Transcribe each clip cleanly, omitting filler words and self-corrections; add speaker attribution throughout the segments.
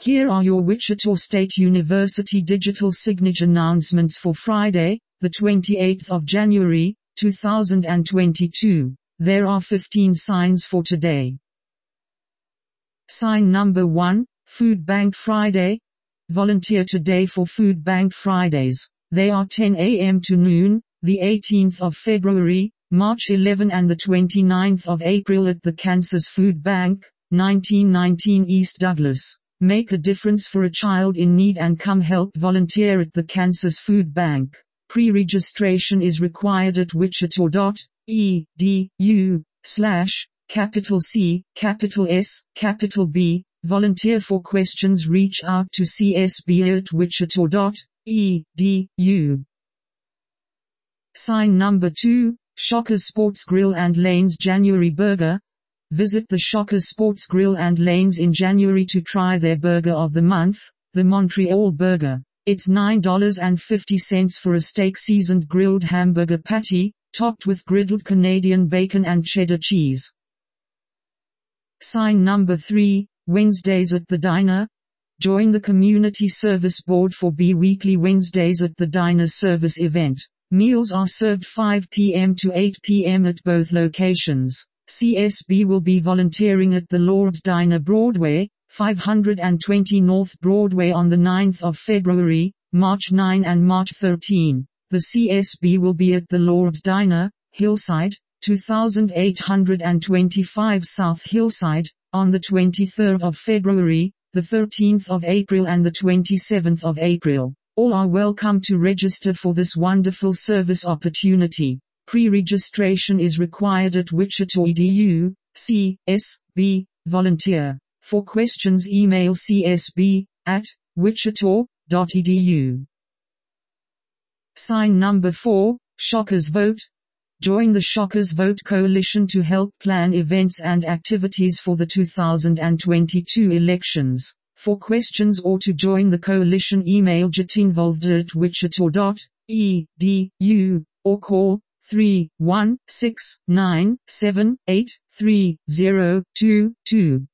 Speaker 1: Here are your Wichita State University digital signage announcements for Friday, the 28th of January, 2022. There are 15 signs for today. Sign number 1, Food Bank Friday. Volunteer today for Food Bank Fridays. They are 10 a.m. to noon, the 18th of February, March 11 and the 29th of April at the Kansas Food Bank, 1919 East Douglas. Make a difference for a child in need and come help volunteer at the Kansas Food Bank. Pre-registration is required at wichita.edu/C, B. Volunteer for questions, reach out to csb@wichita.edu. Sign number 2, Shockers Sports Grill and Lanes January Burger. Visit the Shockers Sports Grill and Lanes in January to try their burger of the month, the Montreal Burger. It's $9.50 for a steak-seasoned grilled hamburger patty, topped with griddled Canadian bacon and cheddar cheese. Sign number 3, Wednesdays at the Diner. Join the Community Service Board for Weekly Wednesdays at the Diner service event. Meals are served 5 p.m. to 8 p.m. at both locations. CSB will be volunteering at the Lord's Diner Broadway, 520 North Broadway on the 9th of February, March 9 and March 13. The CSB will be at the Lord's Diner, Hillside, 2825 South Hillside, on the 23rd of February, the 13th of April and the 27th of April. All are welcome to register for this wonderful service opportunity. Pre-registration is required at wichita.edu, CSB, volunteer. For questions email csb@wichita.edu. Sign number 4, Shockers Vote. Join the Shockers Vote Coalition to help plan events and activities for the 2022 elections. For questions or to join the coalition email getinvolved@wichita.edu, or call 31697833022.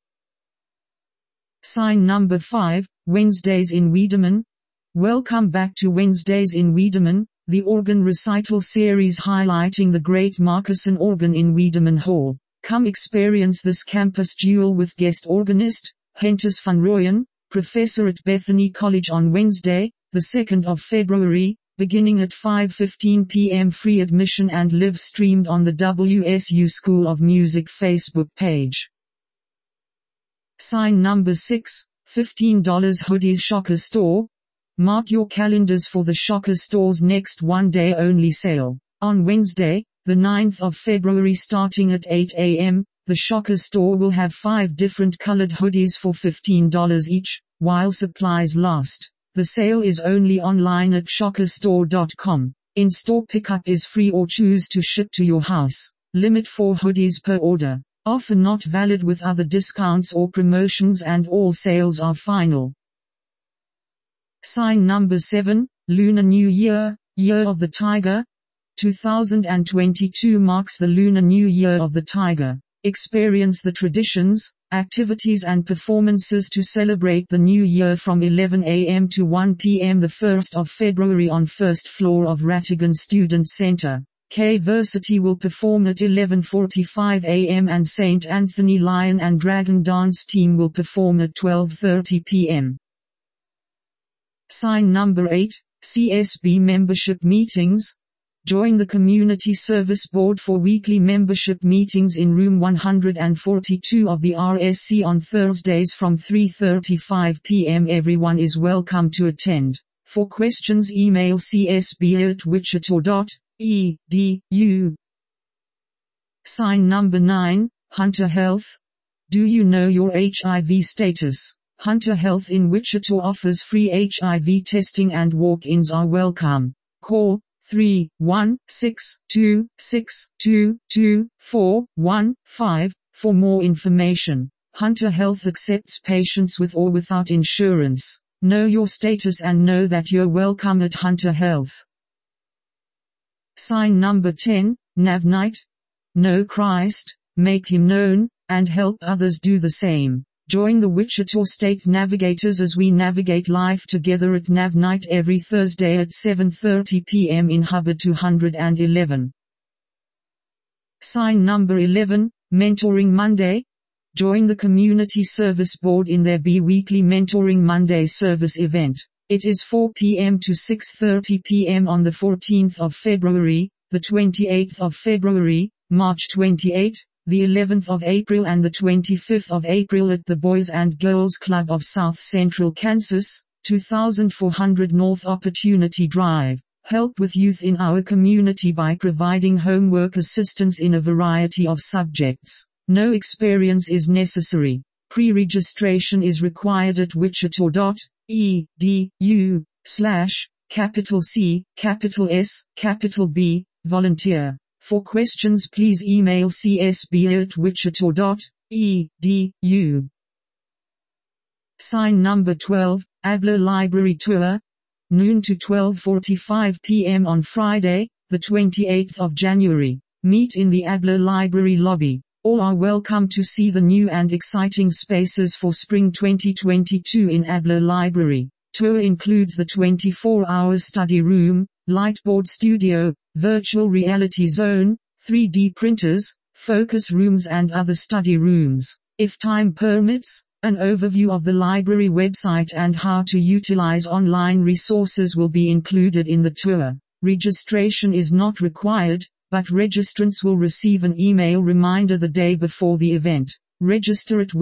Speaker 1: Sign number 5, Wednesdays in Wiedemann. Welcome back to Wednesdays in Wiedemann, the organ recital series highlighting the great Marcuson organ in Wiedemann Hall. Come experience this campus duel with guest organist, Hentus van Rooyen, professor at Bethany College on Wednesday, the 2nd of February, beginning at 5:15 p.m. Free admission and live streamed on the WSU School of Music Facebook page. Sign number 6, $15 Hoodies Shockers Store. Mark your calendars for the Shockers Store's next one-day only sale. On Wednesday, the 9th of February starting at 8 a.m., the Shockers Store will have 5 different colored hoodies for $15 each, while supplies last. The sale is only online at shockerstore.com. In-store pickup is free or choose to ship to your house. Limit 4 hoodies per order. Offer not valid with other discounts or promotions and all sales are final. Sign number 7, Lunar New Year, Year of the Tiger. 2022 marks the Lunar New Year of the Tiger. Experience the traditions, activities and performances to celebrate the new year from 11 a.m. to 1 p.m. the 1st of February on first floor of Rattigan Student Center. K-Versity will perform at 11:45 a.m. and St. Anthony Lion and Dragon Dance Team will perform at 12:30 p.m. Sign number 8, CSB Membership Meetings. Join the Community Service Board for weekly membership meetings in room 142 of the RSC on Thursdays from 3:35 p.m. Everyone is welcome to attend. For questions email csb@wichita.edu. Sign number 9, Hunter Health. Do you know your HIV status? Hunter Health in Wichita offers free HIV testing and walk-ins are welcome. Call 31626222415 for more information. Hunter Health accepts patients with or without insurance. Know your status and know that you're welcome at Hunter Health. Sign number 10, Nav Night. Know Christ, make Him known, and help others do the same. Join the Wichita State Navigators as we navigate life together at Nav Night every Thursday at 7:30 p.m. in Hubbard 211. Sign number 11, Mentoring Monday. Join the Community Service Board in their bi-weekly Mentoring Monday service event. It is 4 p.m. to 6:30 p.m. on the 14th of February, the 28th of February, March 28, the 11th of April and the 25th of April at the Boys and Girls Club of South Central Kansas, 2400 North Opportunity Drive. Help with youth in our community by providing homework assistance in a variety of subjects. No experience is necessary. Pre-registration is required at wichita.edu/C, B, volunteer. For questions please email csb@wichita.edu. Sign number 12, Adler Library Tour. Noon to 12:45 p.m. on Friday, the 28th of January. Meet in the Adler Library lobby. All are welcome to see the new and exciting spaces for spring 2022 in Adler Library. Tour includes the 24-hour study room, lightboard studio, virtual reality zone, 3D printers, focus rooms and other study rooms. If time permits, an overview of the library website and how to utilize online resources will be included in the tour. Registration is not required, but registrants will receive an email reminder the day before the event. Register at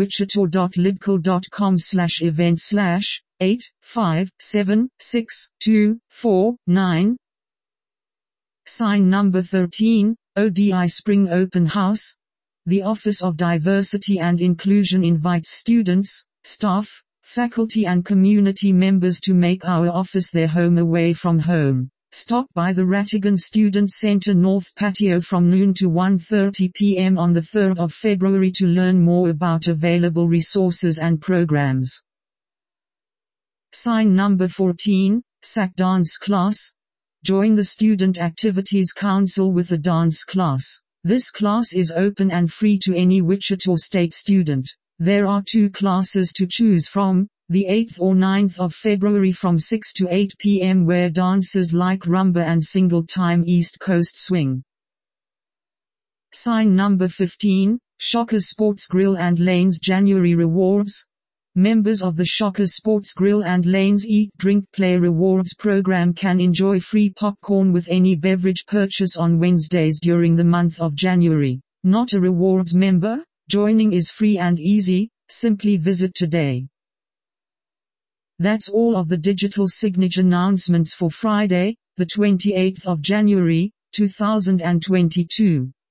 Speaker 1: wichita.lidcl.com/event/8576249. Sign number 13, ODI Spring Open House. The Office of Diversity and Inclusion invites students, staff, faculty and community members to make our office their home away from home. Stop by the Rattigan Student Center North Patio from noon to 1:30 p.m. on the 3rd of February to learn more about available resources and programs. Sign number 14, SAC Dance Class. Join the Student Activities Council with a dance class. This class is open and free to any Wichita State student. There are 2 classes to choose from, the 8th or 9th of February from 6 to 8 p.m. where dances like rumba and single-time East Coast swing. Sign number 15, Shocker Sports Grill and Lanes January Rewards. Members of the Shocker Sports Grill and Lanes Eat Drink Play Rewards program can enjoy free popcorn with any beverage purchase on Wednesdays during the month of January. Not a rewards member? Joining is free and easy, simply visit today. That's all of the digital signage announcements for Friday, the 28th of January, 2022.